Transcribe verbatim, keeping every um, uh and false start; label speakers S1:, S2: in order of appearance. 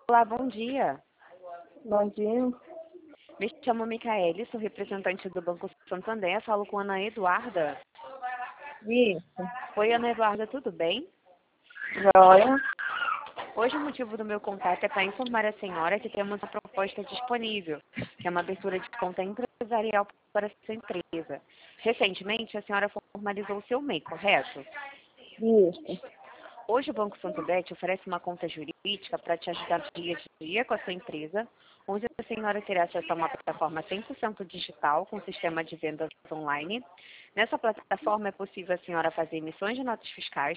S1: Olá, bom dia.
S2: Bom dia.
S1: Me chamo Micaele, sou representante do Banco Santander, falo com a Ana Eduarda.
S2: Isso.
S1: Oi, Ana Eduarda, tudo bem?
S2: Joia.
S1: Hoje o motivo do meu contato é para informar a senhora que temos uma proposta disponível, que é uma abertura de conta empresarial para a sua empresa. Recentemente, a senhora formalizou o seu M E I, correto?
S2: Isso.
S1: Hoje o Banco Santander te oferece uma conta jurídica para te ajudar no dia a dia com a sua empresa, onde a senhora terá acesso a uma plataforma cem por cento digital com sistema de vendas online. Nessa plataforma é possível a senhora fazer emissões de notas fiscais,